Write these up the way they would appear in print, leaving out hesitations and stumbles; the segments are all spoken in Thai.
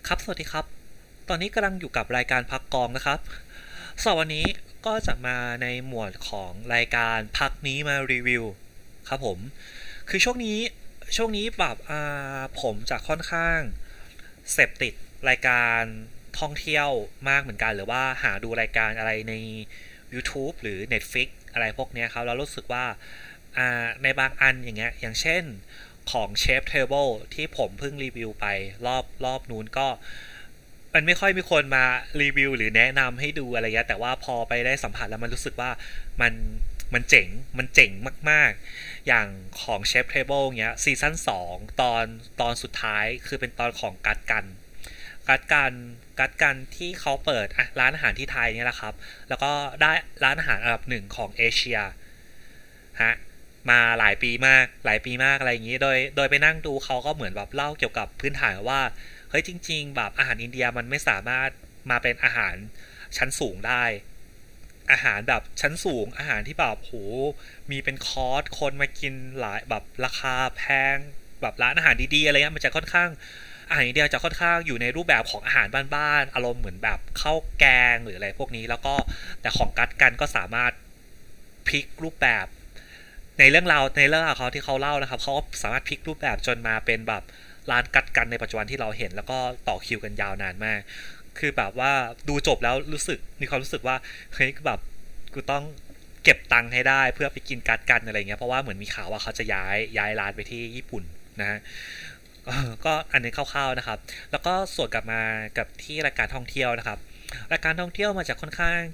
ครับสวัสดีครับตอนนี้กำลังอยู่กับรายการพักกองนะครับสำหรับวันนี้ก็จะมาในหมวดของรายการพักนี้มารีวิวครับผมคือช่วงนี้แบบผมจะค่อนข้างเสพติดรายการท่องเที่ยวมากเหมือนกันหรือว่าหาดูรายการอะไรใน YouTube หรือ Netflix อะไรพวกเนี้ยครับเรารู้สึกว่าในบางอันอย่างเงี้ยอย่างเช่นของ Chef Table ที่ผมเพิ่งรีวิวไปรอบนู้นก็มันไม่ค่อยมีคนมารีวิวหรือแนะนำให้ดูอะไรเงี้ยแต่ว่าพอไปได้สัมผัสแล้วมันรู้สึกว่ามันมันเจ๋งมากๆอย่างของ Chef Table เงี้ยซีซั่น2ตอนสุดท้ายคือเป็นตอนของกัดกันกัดกันที่เขาเปิดร้านอาหารที่ไทยเนี่ยแหละครับแล้วก็ได้ร้านอาหารอันดับหนึ่งของเอเชียฮะมาหลายปีมากอะไรอย่างนี้โดยไปนั่งดูเขาก็เหมือนแบบเล่าเกี่ยวกับพื้นฐานว่าเฮ้ยจริงๆแบบอาหารอินเดียมันไม่สามารถมาเป็นอาหารชั้นสูงได้อาหารแบบชั้นสูงอาหารที่แบบโหมีเป็นคอร์สคนมากินหลายแบบราคาแพงแบบร้านอาหารดีๆอะไรเงี้ยมันจะค่อนข้างอาหารอินเดียจะค่อนข้างอยู่ในรูปแบบของอาหารบ้านๆอารมณ์เหมือนแบบข้าวแกงหรืออะไรพวกนี้แล้วก็แต่ของกัดกันก็สามารถพลิกรูปแบบในเรื่องราวเขาที่เขาเล่านะครับเขาสามารถพลิกรูปแบบจนมาเป็นแบบร้านกัดกันในปัจจุบันที่เราเห็นแล้วก็ต่อคิวกันยาวนานมากคือแบบว่าดูจบแล้วมีความรู้สึกว่าเฮ้ยแบบกูต้องเก็บตังค์ให้ได้เพื่อไปกินกัดกันอะไรเงี้ยเพราะว่าเหมือนมีข่าวว่าเขาจะย้ายร้านไปที่ญี่ปุ่นนะฮะก็อันนี้คร่าวๆนะครับแล้วก็ส่วนกลับมากับที่รายการท่องเที่ยวนะครับรายการท่องเที่ยวมาจากค่อนข้าง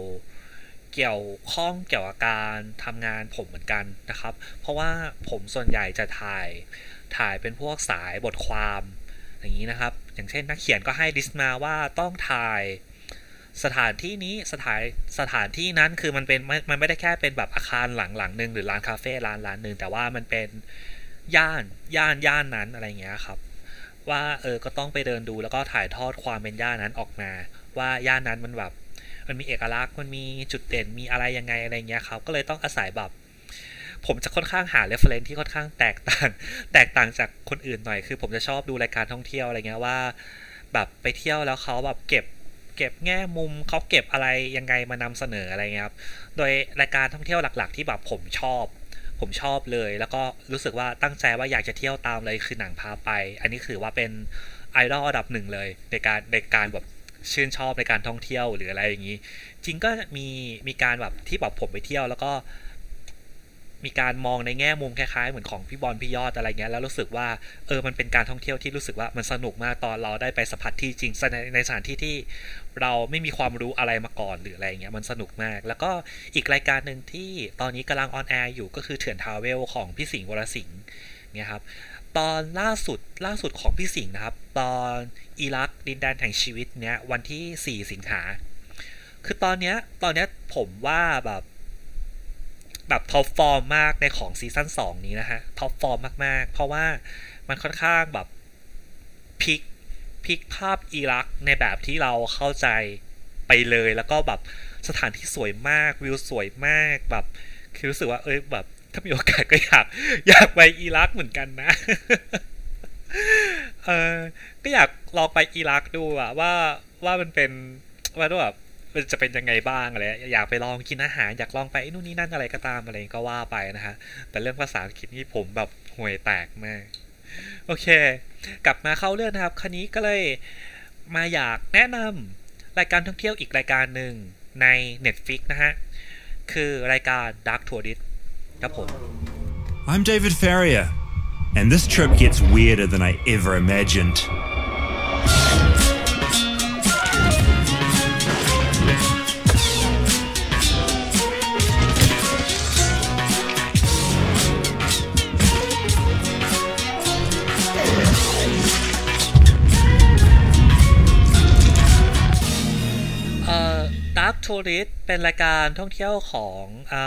เกี่ยวข้องเกี่ยวกับการทำงานผมเหมือนกันนะครับเพราะว่าผมส่วนใหญ่จะถ่ายเป็นพวกสายบทความอย่างนี้นะครับอย่างเช่นนักเขียนก็ให้ลิสต์มาว่าต้องถ่ายสถานที่นี้สถานที่นั้นคือมันไม่ได้แค่เป็นแบบอาคารหลังหนึ่งหรือร้านคาเฟ่ร้านหนึ่งแต่ว่ามันเป็นย่านนั้นอะไรเงี้ยครับว่าก็ต้องไปเดินดูแล้วก็ถ่ายทอดความเป็นย่านนั้นออกมาว่าย่านนั้นมันแบบมันมีเอกลักษณ์มันมีจุดเด่นมีอะไรยังไงอะไรเงี้ยครับก็เลยต้องอาศัยแบบผมจะค่อนข้างหา reference ที่ค่อนข้างแตกต่างจากคนอื่นหน่อยคือผมจะชอบดูรายการท่องเที่ยวอะไรเงี้ยว่าแบบไปเที่ยวแล้วเขาแบบเก็บแง่มุมเขาเก็บอะไรยังไงมานำเสนออะไรเงี้ยครับโดยรายการท่องเที่ยวหลักๆที่แบบผมชอบเลยแล้วก็รู้สึกว่าตั้งใจว่าอยากจะเที่ยวตามเลยคือหนังพาไปอันนี้ถือว่าเป็นไอดอลอันดับหนึ่งเลยในการแบบชื่นชอบในการท่องเที่ยวหรืออะไรอย่างนี้จริงก็มีการแบบที่แบบผมไปเที่ยวแล้วก็มีการมองในแง่มุมคล้ายๆเหมือนของพี่บอลพี่ยอดอะไรเงี้ยแล้วรู้สึกว่ามันเป็นการท่องเที่ยวที่รู้สึกว่ามันสนุกมากตอนเราได้ไปสัมผัสที่จริงในสถานที่ที่เราไม่มีความรู้อะไรมาก่อนหรืออะไรเงี้ยมันสนุกมากแล้วก็อีกรายการหนึ่งที่ตอนนี้กำลังออนแอร์อยู่ก็คือเถื่อนทราเวลของพี่สิงห์วรสิงห์เนี่ยครับตอนล่าสุดของพี่สิงห์นะครับตอนอิรักดินแดนแห่งชีวิตเนี้ยวันที่4 สิงหาคือตอนเนี้ยผมว่าแบบท็อปฟอร์มมากในของซีซั่น2นี้นะฮะท็อปฟอร์มมากๆเพราะว่ามันค่อนข้างแบบพลิกพลิกภาพอิรักในแบบที่เราเข้าใจไปเลยแล้วก็แบบสถานที่สวยมากวิวสวยมากแบบคือรู้สึกว่าแบบถ้ามีโอกาสก็อยากไปอิรักเหมือนกันนะเออก็อยากลองไปอิรักดูอะว่ามันเป็นว่าแบบมันจะเป็นยังไงบ้างอะไรอยากไปลองกินอาหารอยากลองไปนู่นนี่นั่นอะไรก็ตามอะไรก็ว่าไปนะฮะแต่เรื่องภาษาอังกฤษนี่ผมแบบห่วยแตกมากโอเคกลับมาเข้าเรื่องนะครับคันนี้ก็เลยมาอยากแนะนำรายการท่องเที่ยวอีกรายการหนึ่งใน Netflix นะฮะคือรายการ Dark Tourist ครับผม I'm David Farrier, and this trip gets weirder than I ever imagined. Dark Tourist เป็นรายการท่องเที่ยวของ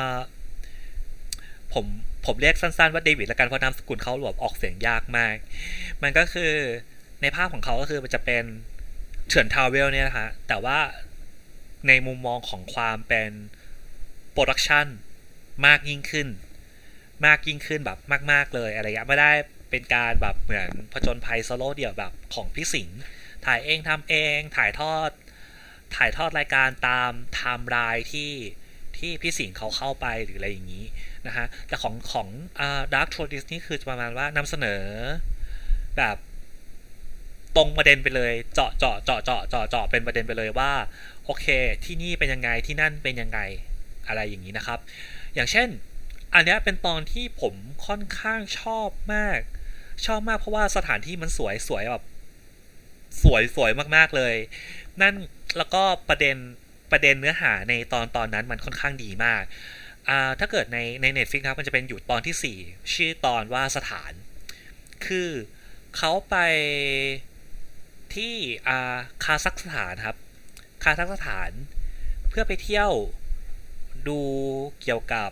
ผมผมเรียกสั้นๆว่าเดวิดละกันเพราะนามสกุลเขาแบบออกเสียงยากมากมันก็คือในภาพของเขาก็คือมันจะเป็นเถื่อนทาวเวลเนี่ยนะฮะแต่ว่าในมุมมองของความเป็นโปรดักชันมากยิ่งขึ้นแบบมากๆเลยอะไรเงี้ยไม่ได้เป็นการแบบเหมือนผจญภัยโซโล่เดี่ยวแบบของพี่สิงห์ถ่ายเองทำเองถ่ายทอดรายการตามไทม์ไลน์ที่พี่สิงห์เขาเข้าไปหรืออะไรอย่างนี้นะฮะแต่ของDark Tourist นี่คือประมาณว่านำเสนอแบบตรงประเด็นไปเลยเจาะเป็นประเด็นไปเลยว่าโอเคที่นี่เป็นยังไงที่นั่นเป็นยังไงอะไรอย่างนี้นะครับอย่างเช่นอันนี้เป็นตอนที่ผมค่อนข้างชอบมากเพราะว่าสถานที่มันสวยแบบสวยมากๆเลยนั่นแล้วก็ประเด็นเนื้อหาในตอนนั้นมันค่อนข้างดีมากถ้าเกิดใน Netflix ครับมันจะเป็นอยู่ตอนที่4ชื่อตอนว่าสถานคือเขาไปที่คาซัคสถานครับคาซัคสถานเพื่อไปเที่ยวดูเกี่ยวกับ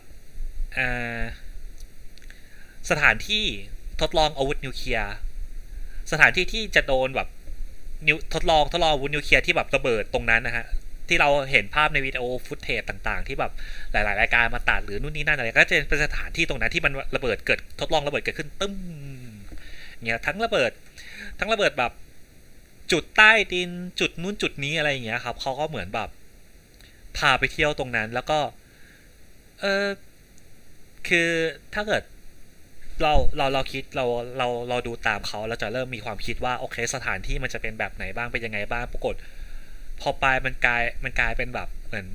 สถานที่ทดลองอาวุธนิวเคลียร์สถานที่ที่จะโดนแบบทดลองอาวุธนิวเคลียร์ที่แบบระเบิดตรงนั้นนะฮะที่เราเห็นภาพในวิดีโอฟุตเทจต่างๆที่แบบหลายๆรายการมาตัดหรือนู่นนี่นั่นอะไรก็จะเป็นสถานที่ตรงนั้นที่มันระเบิดเกิดทดลองระเบิดเกิดขึ้นตึ้มเนี่ยทั้งระเบิดแบบจุดใต้ดินจุดนู้นจุดนี้อะไรอย่างเงี้ยครับเขาก็เหมือนแบบพาไปเที่ยวตรงนั้นแล้วก็เออคือถ้าเกิดเราคิดเราดูตามเขาเราจะเริ่มมีความคิดว่าโอเคสถานที่มันจะเป็นแบบไหนบ้างเป็นยังไงบ้างปรากฏพอไปมันกลายเป็นแบบเหมือน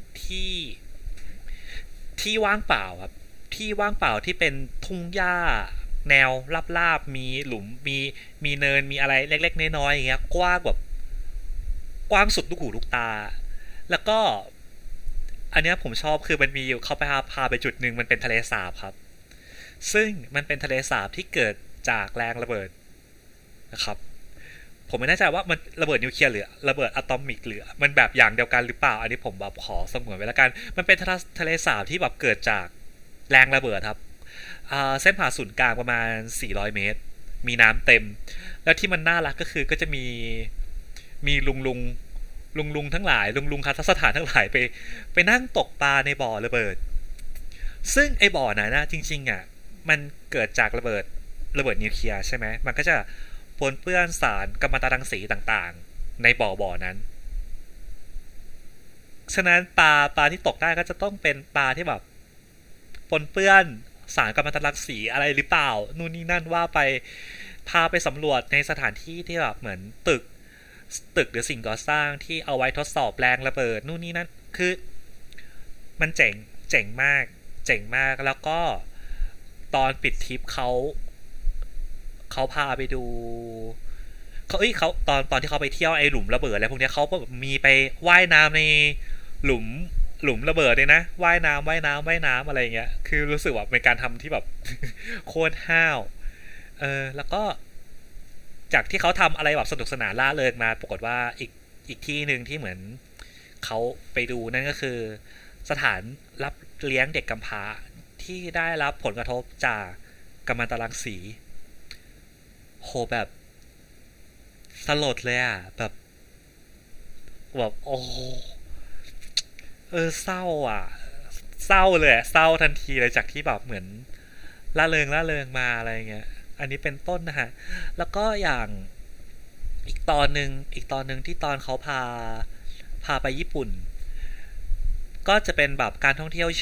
ที่ว่างเปล่าครับที่ว่างเปล่าที่เป็นทุ่งหญ้าแนวราบๆมีหลุมมีเนินมีอะไรเล็กๆน้อยๆอย่างเงี้ยกว้างแบบกว้างสุดลูกหูลูกตาแล้วก็อันเนี้ยผมชอบคือมันมีอยู่เขาพาไปจุดหนึ่งมันเป็นทะเลสาบครับซึ่งมันเป็นทะเลสาบที่เกิดจากแรงระเบิดนะครับผมไม่แน่ใจว่ามันระเบิดนิวเคลียร์หรือระเบิดอะตอมิกหรือมันแบบอย่างเดียวกันหรือเปล่าอันนี้ผมแบบขอสงวนไว้แล้วกันมันเป็นทะเลสาบที่แบบเกิดจากแรงระเบิดครับเส้นผ่าศูนย์กลางประมาณ400 เมตรมีน้ำเต็มแล้วที่มันน่ารักก็คือก็จะมีลุงทั้งหลายลุงคาซัคสถานทั้งหลายไปนั่งตกปลาในบ่อระเบิดซึ่งไอ้บ่อนั้นนะจริงๆอ่ะมันเกิดจากระเบิดนิวเคลียร์ใช่ไหมมันก็จะปนเปื้อนสารกัมมันตรังสีต่างๆในบ่อนั้นฉะนั้นปลาที่ตกได้ก็จะต้องเป็นปลาที่แบบปนเปื้อนสารกัมมันตรังสีอะไรหรือเปล่านู่นนี่นั่นว่าไปพาไปสำรวจในสถานที่ที่แบบเหมือนตึกหรือสิ่งก่อสร้างที่เอาไว้ทดสอบแรงระเบิดนู่นนี่นั่นคือมันเจ๋งมากแล้วก็ตอนปิดทริปเขาพาไปดูเขาตอนที่เขาไปเที่ยวไอ้หลุมระเบิดอะไรพวกนี้เขาก็มีไปว่ายน้ำในหลุมหลุมระเบิดเลยนะว่ายน้ำอะไรเงี้ยคือรู้สึกว่าเป็นการทำที่แบบโคตรห้าวแล้วก็จากที่เขาทำอะไรแบบสนุกสนานล่าเริงมาปรากฏว่าอีกที่หนึ่งที่เหมือนเขาไปดูนั่นก็คือสถานรับเลี้ยงเด็กกำพร้าที่ได้รับผลกระทบจากกัมมันตรังสีโหแบบสลดเลยอ่ะแบบโอ้เศร้าอ่ะเศร้าเลยเศร้าทันทีเลยจากที่แบบเหมือนล่าเริงมาอะไรเงี้ยอันนี้เป็นต้นนะฮะแล้วก็อย่างอีกตอนหนึ่งที่ตอนเขาพาไปญี่ปุ่นก็จะเป็นแบบการท่องเที่ยว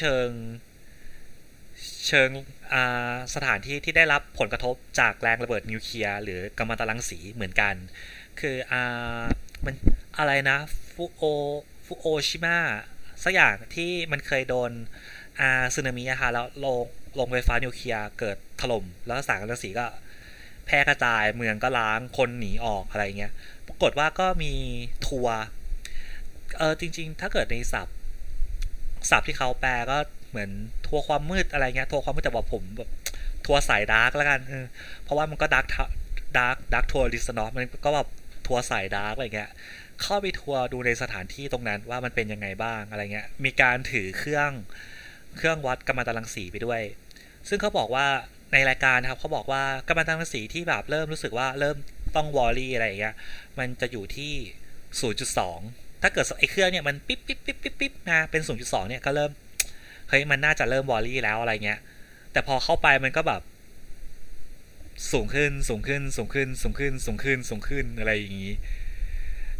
เชิงสถานที่ที่ได้รับผลกระทบจากแรงระเบิดนิวเคลียร์หรือกัมมันตรังสีเหมือนกันคือมันอะไรนะฟุโอชิมะสักอย่างที่มันเคยโดนสึนามิอะค่ะแล้วโรงไฟฟ้านิวเคลียร์เกิดถล่มแล้วสารกัมมันตรังสีก็แพร่กระจายเมืองก็ล้างคนหนีออกอะไรเงี้ยปรากฏว่าก็มีทัวร์จริงๆถ้าเกิดในศัพท์ที่เขาแปลก็เหมือนทัวร์ความมืดอะไรเงี้ยทัวร์ความมืดแต่ว่าผมแบบทัวร์สายดาร์กแล้วกันเพราะว่ามันก็ดาร์กทัวร์ลิสต์เนาะมันก็แบบทัวร์สายดาร์กอะไรเงี้ยเข้าไปทัวร์ดูในสถานที่ตรงนั้นว่ามันเป็นยังไงบ้างอะไรเงี้ยมีการถือเครื่องวัดกัมมันตรังสีไปด้วยซึ่งเขาบอกว่าในรายการนะครับเขาบอกว่ากัมมันตรังสีที่แบบเริ่มรู้สึกว่าเริ่มต้องวอรี่อะไรอย่างเงี้ยมันจะอยู่ที่ 0.2 ถ้าเกิดไอ้เครื่องเนี่ยมันปิ๊บนะเป็น 0.2 เนี่ยก็เริ่มเฮ้ยมันน่าจะเริ่มวอรี่แล้วอะไรเงี้ยแต่พอเข้าไปมันก็แบบสูงขึ้นอะไรอย่างงี้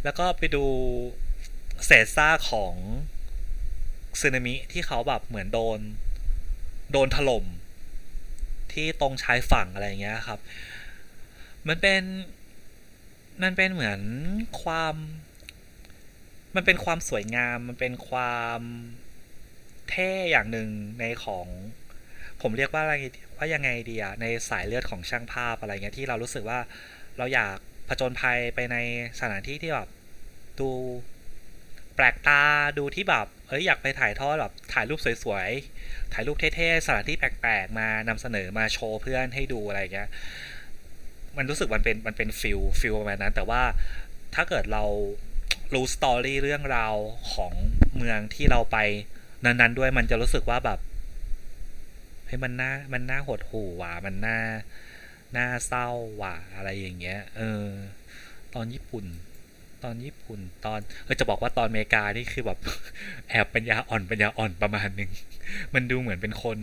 แล้วก็ไปดูเศษซากของสึนามิที่เขาแบบเหมือนโดนถล่มที่ตรงชายฝั่งอะไรอย่างเงี้ยครับมันเป็นมันเป็นเหมือนความมันเป็นความสวยงามมันเป็นความเท่อย่างหนึ่งในของผมเรียกว่าอะไรว่ายังไงดีอะในสายเลือดของช่างภาพอะไรเงี้ยที่เรารู้สึกว่าเราอยากผจญภัยไปในสถานที่ที่แบบดูแปลกตาดูที่แบบอยากไปถ่ายทอดแบบถ่ายรูปสวยๆถ่ายรูปเท่ๆสถานที่แปลกๆมานำเสนอมาโชว์เพื่อนให้ดูอะไรเงี้ยมันรู้สึกมันเป็นฟิลประมาณนั้นแต่ว่าถ้าเกิดเรารู้สตอรี่เรื่องราวของเมืองที่เราไปนั้นๆด้วยมันจะรู้สึกว่าแบบเฮ้ยมันน่าหดหู่ว่ะมันน่าเศร้าว่ะอะไรอย่างเงี้ยตอนญี่ปุ่นตอนจะบอกว่าตอนอเมริกานี่คือแบบแอบปัญญาอ่อนประมาณหนึ่งมันดูเหมือนเป็นคน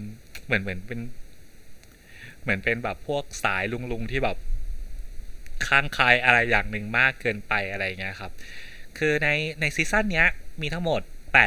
เหมือนเป็นแบบพวกสายลุงที่แบบข้างใครอะไรอย่างหนึ่งมากเกินไปอะไรเงี้ยครับคือในซีซั่นเนี้ยมีทั้งหมด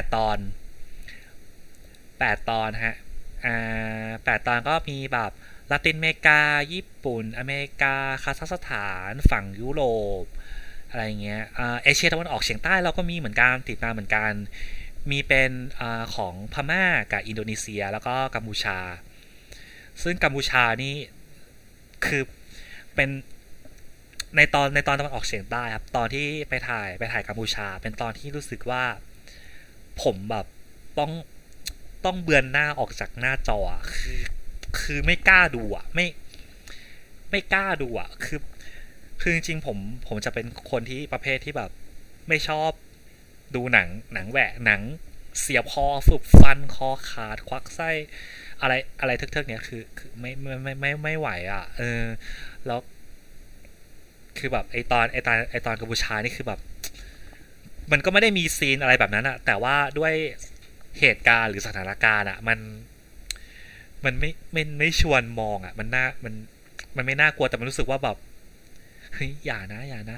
8 ตอนฮะ8 ตอนก็มีแบบลาตินอเมริกาญี่ปุ่นอเมริกาคาซัคสถานฝั่งยุโรปอะไรเงี้ยเอเชียตะวันออกเฉียงใต้เราก็มีเหมือนกันติดมาเหมือนกันมีเป็นของพม่ากับอินโดนีเซียแล้วก็กัมพูชาซึ่งกัมพูชานี่คือเป็นในตอนตะวันออกเฉียงใต้ครับตอนที่ไปถ่ายกัมพูชาเป็นตอนที่รู้สึกว่าผมแบบต้องต้องเบือนหน้าออกจากหน้าจอคือไม่กล้าดูไม่กล้าดูคือจริงๆผมจะเป็นคนที่ประเภทที่แบบไม่ชอบดูหนังแหวะหนังเสียบคอฝึกฟันคอขาดควักไส้อะไรเทิกๆเนี้ยคือไม่ไหวแล้วคือแบบไอตอนกัมพูชานี่คือแบบมันก็ไม่ได้มีซีนอะไรแบบนั้นแต่ว่าด้วยเหตุการณ์หรือสถานการณ์มันไม่ชวนมองมันไม่น่ากลัวแต่มันรู้สึกว่าแบบเฮ้ยอย่านะ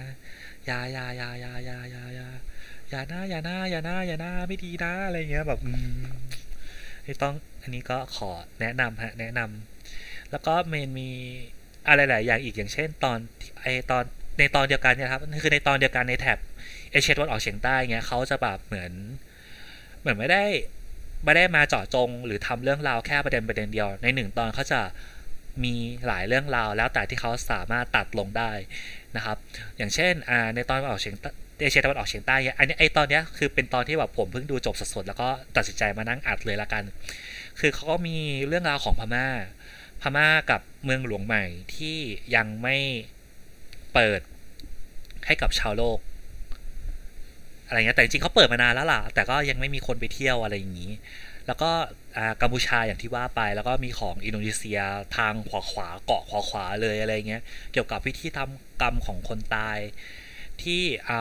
อย่านะไม่ดีนะอะไรเงี้ยแบบต้องอันนี้ก็ขอแนะนำแนะนำแล้วก็มีอะไรหลายอย่างอีกอย่างเช่นตอนในตอนเดียวกันเนี่ยครับคือในตอนเดียวกันในแถบเอเชียตะวันออกเฉียงใต้เงี้ยเขาจะแบบเหมือนไม่ได้มาเจาะจงหรือทำเรื่องราวแค่ประเด็นเดียวใน1 ตอนเขาจะมีหลายเรื่องราวแล้วแต่ที่เขาสามารถตัดลงได้นะครับอย่างเช่นในตอนตะวันออกเฉียงเอเชียตะวันออกเฉียงใต้อันนี้ไอตอนเนี้ยคือเป็นตอนที่แบบผมเพิ่งดูจบสดๆแล้วก็ตัดสินใจมานั่งอัดเลยละกันคือเขาก็มีเรื่องราวของพม่ากับเมืองหลวงใหม่ที่ยังไม่เปิดให้กับชาวโลกอะไรเงี้ยแต่จริงๆเขาเปิดมานานแล้วล่ะแต่ก็ยังไม่มีคนไปเที่ยวอะไรอย่างนี้แล้วก็กัมพูชาอย่างที่ว่าไปแล้วก็มีของอินโดนีเซียทางขวาเกาะขวาเลยอะไรเงี้ยเกี่ยวกับพิธีทำกรรมของคนตายที่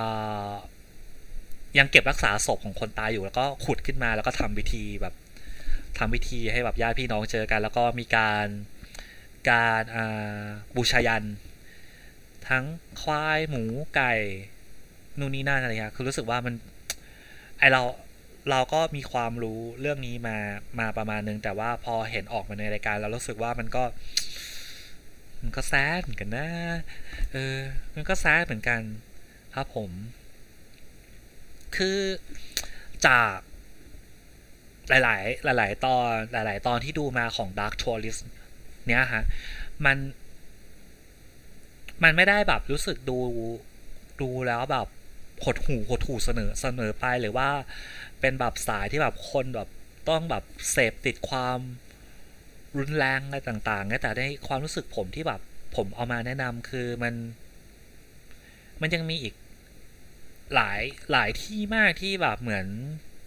ยังเก็บรักษาศพของคนตายอยู่แล้วก็ขุดขึ้นมาแล้วก็ทำพิธีให้แบบญาติพี่น้องเจอกันแล้วก็มีการบูชายันทั้งควายหมูไก่นู่นนี่นั่นอะไรเงี้ยคือรู้สึกว่ามันไอเราก็มีความรู้เรื่องนี้มาประมาณนึงแต่ว่าพอเห็นออกมาในรายการเรารู้สึกว่ามันก็แซดเหมือนกันนะมันก็แซดเหมือนกันครับผมคือจากหลายตอนที่ดูมาของ Dark Tourist เนี้ยฮะมันมันไม่ได้แบบรู้สึกดูแล้วแบบหดหูเสนอไปหรือว่าเป็นแบบสายที่แบบคนแบบต้องแบบเสพติดความรุนแรงอะไรต่างๆแต่ในความรู้สึกผมที่แบบผมเอามาแนะนำคือมันยังมีอีกหลายที่มากที่แบบเหมือน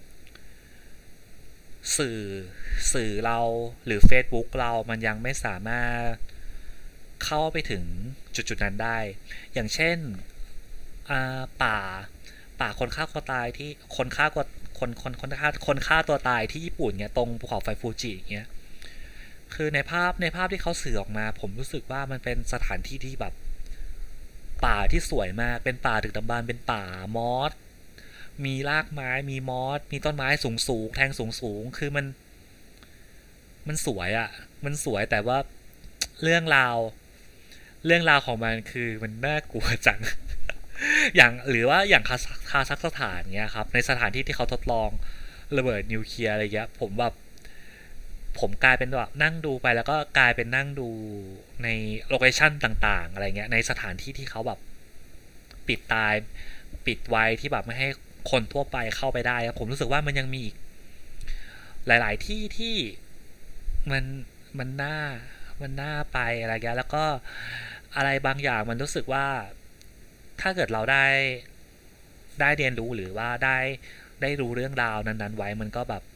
สื่อสื่อเราหรือ Facebook เรามันยังไม่สามารถเข้าไปถึงจุดนั้นได้อย่างเช่นป่าคนฆ่าตัวตายที่คนฆ่าตัวตายที่ญี่ปุ่นเนี่ยตรงภูเขาไฟฟูจิเงี้ยคือในภาพที่เขาสื่อออกมาผมรู้สึกว่ามันเป็นสถานที่ที่แบบป่าที่สวยมากเป็นป่าดึกดำบรรพ์เป็นป่ามอสมีรากไม้มีมอสมีต้นไม้สูงแทงสูงคือมันสวยอะมันสวยแต่ว่าเรื่องราวเรื่องราวของมันคือมันน่ากลัวจังอย่างหรือว่าอย่างคาซัคสถานเงี้ยครับในสถานที่ที่เขาทดลองระเบิดนิวเคลียร์อะไรเงี้ยผมกลายเป็นแบบนั่งดูไปแล้วก็กลายเป็นนั่งดูในโลเคชั่นต่างๆอะไรเงี้ยในสถานที่ที่เขาแบบปิดตายปิดไว้ที่แบบไม่ให้คนทั่วไปเข้าไปได้ผมรู้สึกว่ามันยังมีอีกหลายๆที่ที่มันมันน่ามันน่าไปอะไรเงี้ยแล้วก็อะไรบางอย่างมันรู้สึกว่าถ้าเกิดเราได้เรียนรู้หรือว่าได้รู้เรื่องราวนั้นๆไว้มันก็แบบ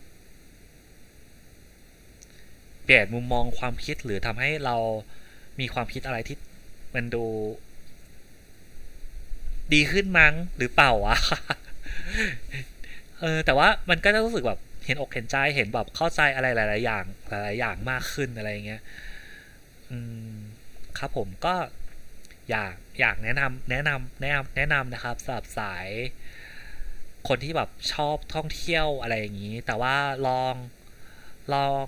เปลี่ยนมุมมองความคิดหรือทำให้เรามีความคิดอะไรที่มันดูดีขึ้นมั้งหรือเปล่าวะ แต่ว่ามันก็จะรู้สึกแบบเห็นอกเห็นใจเห็นแบบเข้าใจอะไรหลายๆอย่างหลายๆอย่างมากขึ้นอะไรเงี้ยอืมครับผมก็อยากแนะนำนะครับสำหรับสายคนที่แบบชอบท่องเที่ยวอะไรอย่างนี้แต่ว่าลอง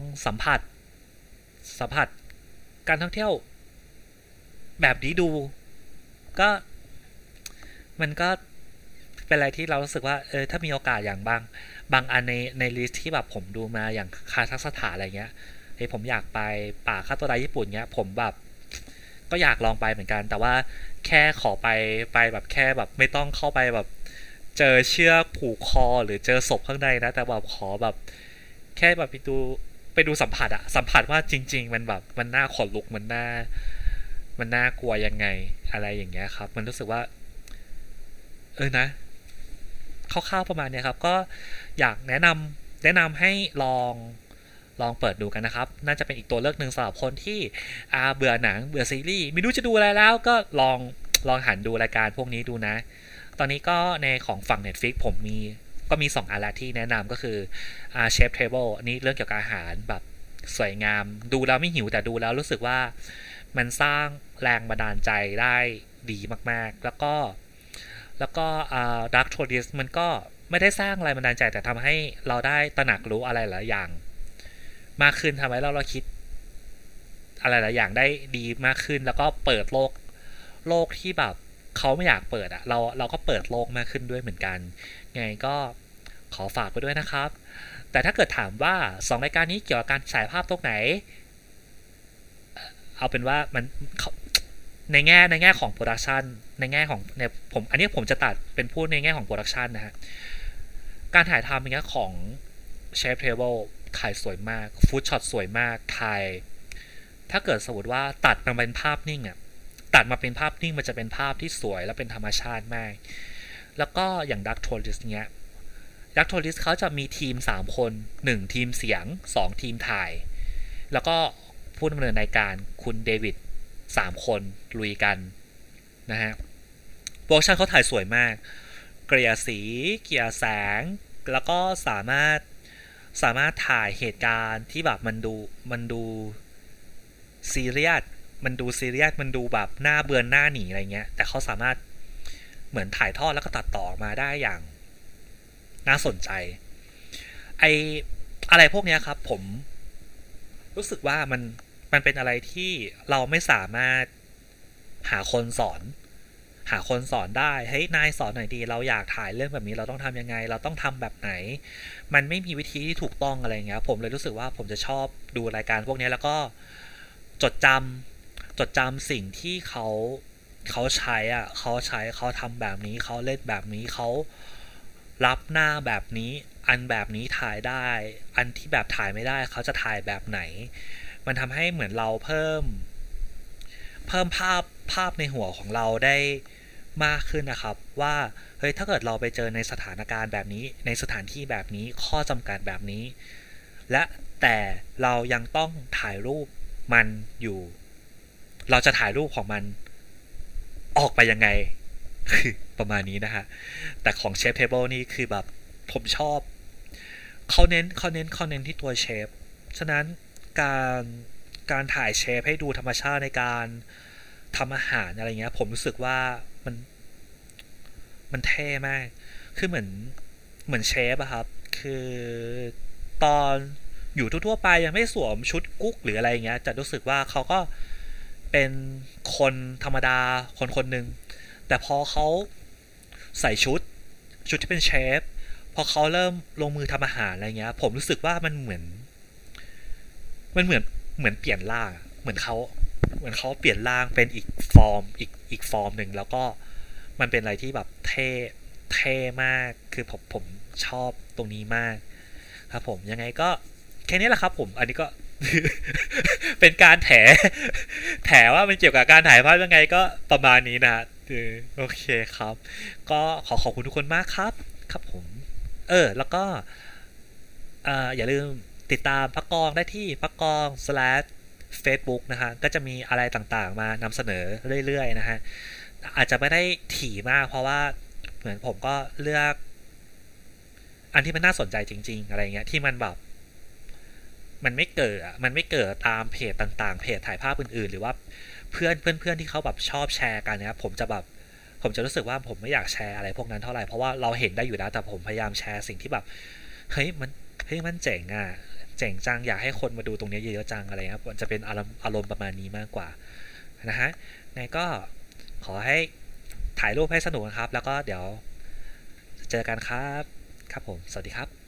สัมผัสการท่องเที่ยวแบบนี้ดูก็มันก็เป็นอะไรที่เรารู้สึกว่าถ้ามีโอกาสอย่างบางอันในลิสต์ที่แบบผมดูมาอย่างคาซัคสถานอะไรเงี้ยผมอยากไปป่าคาโตไดญี่ปุ่นเงี้ยผมแบบก็อยากลองไปเหมือนกันแต่ว่าแค่ขอไปแบบแค่แบบไม่ต้องเข้าไปแบบเจอเชือกผูกคอหรือเจอศพข้างในนะแต่แบบขอแบบแค่แบบไปดูสัมผัสว่าจริงๆมันแบบมันน่าขนลุกมันน่ากลัวยังไงอะไรอย่างเงี้ยครับมันรู้สึกว่านะคร่าวๆประมาณเนี้ยครับก็อยากแนะนำให้ลองเปิดดูกันนะครับน่าจะเป็นอีกตัวเลือกหนึ่งสำหรับคนที่เบื่อหนังเบื่อซีรีส์ไม่รู้จะดูอะไรแล้วก็ลองหันดูรายการพวกนี้ดูนะตอนนี้ก็ในของฝั่ง Netflix ผมก็มี2อันละที่แนะนำก็คือChef Table อันนี้เรื่องเกี่ยวกับอาหารแบบสวยงามดูแล้วไม่หิวแต่ดูแล้วรู้สึกว่ามันสร้างแรงบันดาลใจได้ดีมากๆแล้วก็Dark Tourist มันก็ไม่ได้สร้างแรงบันดาลใจแต่ทำให้เราได้ตระหนักรู้อะไรหลายอย่างมากขึ้นทำให้เราคิดอะไรหลายอย่างได้ดีมากขึ้นแล้วก็เปิดโลกที่แบบเขาไม่อยากเปิดอะเราก็เปิดโลกมากขึ้นด้วยเหมือนกันไงก็ขอฝากไปด้วยนะครับแต่ถ้าเกิดถามว่า2รายการนี้เกี่ยวกับการฉายภาพตรงไหนเอาเป็นว่ามันในแง่ของโปรดักชันในแง่ของเนี่ยอันนี้ผมจะตัดเป็นพูดในแง่ของโปรดักชันนะฮะการถ่ายทำอย่างเงี้ยของเชฟเทเบิลถ่ายสวยมากฟู้ดช็อตสวยมากถ่ายถ้าเกิดสมมติว่าตัดมาเป็นภาพนิ่งอะตัดมาเป็นภาพนิ่งมันจะเป็นภาพที่สวยและเป็นธรรมชาติมากแล้วก็อย่างดักโทลิสเนี้ยดักโทลิสเขาจะมีทีม3คน1ทีมเสียง2ทีมถ่ายแล้วก็ผู้ดำเนินรายการคุณเดวิด3คนลุยกันนะฮะโปรดักชันเขาถ่ายสวยมากเกลี่ยสีเกลี่ยแสงแล้วก็สามารถถ่ายเหตุการณ์ที่แบบมันดูซีเรียสมันดูแบบหน้าเบือนหน้าหนีอะไรเงี้ยแต่เขาสามารถเหมือนถ่ายทอดแล้วก็ตัดต่อมาได้อย่างน่าสนใจไออะไรพวกเนี้ยครับผมรู้สึกว่ามันเป็นอะไรที่เราไม่สามารถหาคนสอนได้เฮ้ยนายสอนหน่อยดีเราอยากถ่ายเรื่องแบบนี้เราต้องทำยังไงเราต้องทำแบบไหนมันไม่มีวิธีที่ถูกต้องอะไรเงี้ยผมเลยรู้สึกว่าผมจะชอบดูรายการพวกนี้แล้วก็จดจำสิ่งที่เขาใช้เขาทำแบบนี้เขาเล่นแบบนี้เขารับหน้าแบบนี้อันแบบนี้ถ่ายได้อันที่แบบถ่ายไม่ได้เขาจะถ่ายแบบไหนมันทำให้เหมือนเราเพิ่มภาพในหัวของเราได้มากขึ้นนะครับว่าเฮ้ยถ้าเกิดเราไปเจอในสถานการณ์แบบนี้ในสถานที่แบบนี้ข้อจำกัดแบบนี้และแต่เรายังต้องถ่ายรูปมันอยู่เราจะถ่ายรูปของมันออกไปยังไง ประมาณนี้นะฮะแต่ของเชฟเทเบิลนี่คือแบบผมชอบเขาเน้นที่ตัวเชฟฉะนั้นการถ่ายเชฟให้ดูธรรมชาติในการทำอาหารอะไรเงี้ยผมรู้สึกว่ามันมันเท่มากคือเหมือนเชฟอะครับคือตอนอยู่ทั่วๆไปยังไม่สวมชุดกุ๊กหรืออะไรเงี้ยจะรู้สึกว่าเขาก็เป็นคนธรรมดาคนหนึ่งแต่พอเขาใส่ชุดที่เป็นเชฟพอเขาเริ่มลงมือทำอาหารอะไรเงี้ยผมรู้สึกว่ามันเหมือนเปลี่ยนร่างเหมือนเขาเปลี่ยนร่างเป็นอีกฟอร์มอีกฟอร์มหนึ่งแล้วก็มันเป็นอะไรที่แบบเท่มากคือผมชอบตรงนี้มากครับผมยังไงก็แค่นี้แหละครับผมอันนี้ก็ เป็นการแถว่ามันเกี่ยวกับการถ่ายภาพยังไงก็ประมาณนี้นะโอเคครับก็ขอบคุณทุกคนมากครับผมแล้วก็อย่าลืมติดตามพักกองได้ที่พักกอง /Facebook นะฮะก็จะมีอะไรต่างๆมานำเสนอเรื่อยๆนะฮะอาจจะไม่ได้ถี่มากเพราะว่าเหมือนผมก็เลือกอันที่มันน่าสนใจจริงๆอะไรเงี้ยที่มันแบบมันไม่เกิดตามเพจต่างๆเพจถ่ายภาพอื่นๆหรือว่าเพื่อนที่เขาแบบชอบแชร์กันเนี่ยผมจะรู้สึกว่าผมไม่อยากแชร์อะไรพวกนั้นเท่าไหร่เพราะว่าเราเห็นได้อยู่แล้วแต่ผมพยายามแชร์สิ่งที่แบบเฮ้ยมันเจ๋งอ่ะเจ๋งจังอยากให้คนมาดูตรงนี้เยอะๆจังอะไรครับมันจะเป็นอารมณ์ประมาณนี้มากกว่านะฮะไงก็ขอให้ถ่ายรูปให้สนุกนะครับแล้วก็เดี๋ยวเจอกันครับผมสวัสดีครับ